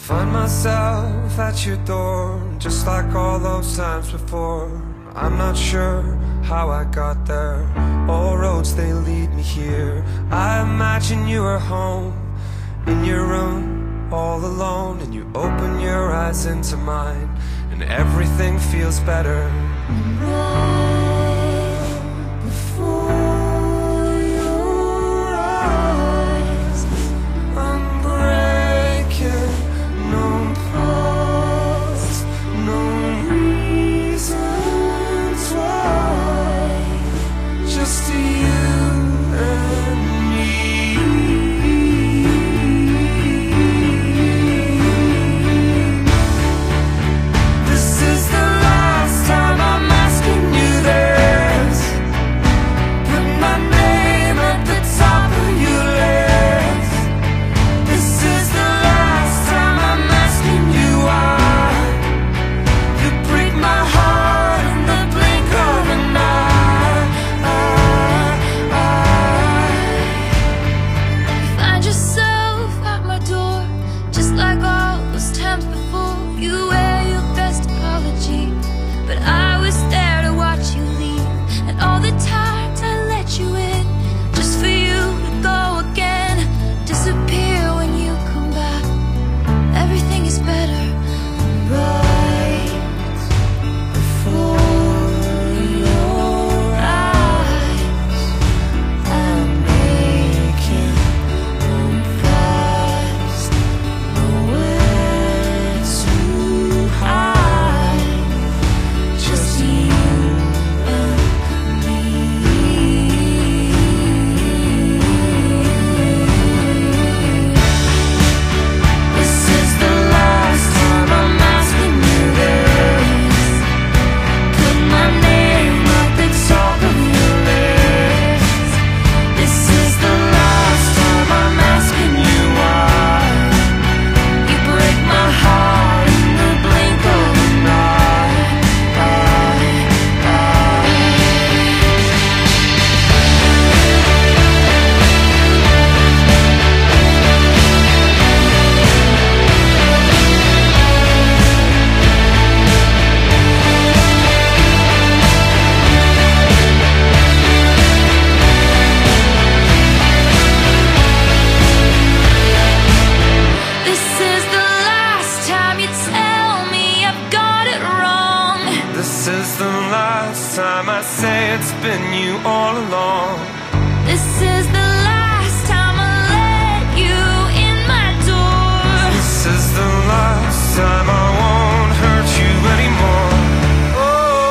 Find myself at your door, just like all those times before. I'm not sure how I got there. All roads, they lead me here. I imagine you are home, in your room, all alone, and you open your eyes into mine, and everything feels better. Right before your eyes, I'm breaking, no pause, no reasons why, just you and me. This is the last time I'm asking you this. Put my name at the top of your list. This is the last time I'm asking you why. You break my heart in the blink of an eye. you find yourself at my door, just like all those times before. You wear your best apology, but I was there to watch you leave. And all the times I let you in, just for you to go again, disappear when you come back. Everything is better right before your eyes. I'm making them fast, nowhere to hide, just you and me. This is the last time I'm asking you this. Put my name at the top of your list. This is the last time I'm asking you why. You break my heart in the blink of an eye. This is the last time you tell me I've got it wrong. This is the last time I say it's been you all along. This is the last time I let you in my door. This is the last time I won't hurt you anymore. Oh,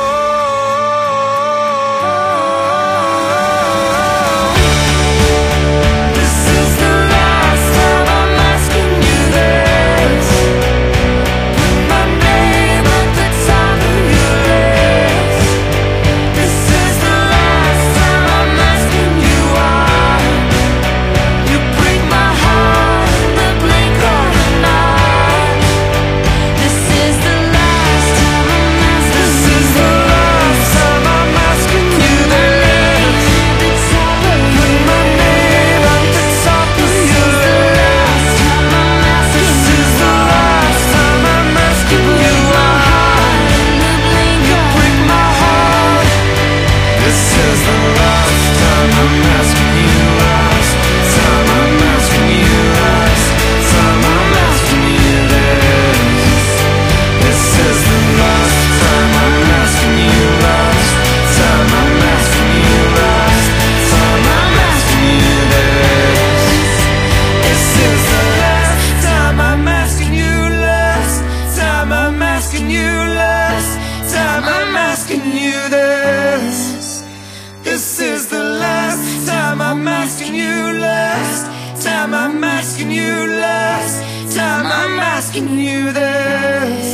this is the last time I'm asking you this. Put my name at the top of your list. This is the last time I'm asking you why. You break my heart in the blink of an eye. This is the last time I'm asking. This is the last time I'm asking you this. The top of Put my name at the top of your list. This is the last time I'm asking you why. You break my heart. This is the last time I'm asking you last. Time I'm asking you last. Time I'm asking you this. This is the last time I'm asking you last. Time I'm asking you last. Time I'm asking you this. This is the last time I'm asking you last. Time I'm asking you last. Time I'm asking you this. This is the last time I'm asking you last. Time I'm asking you last. Time I'm asking you this.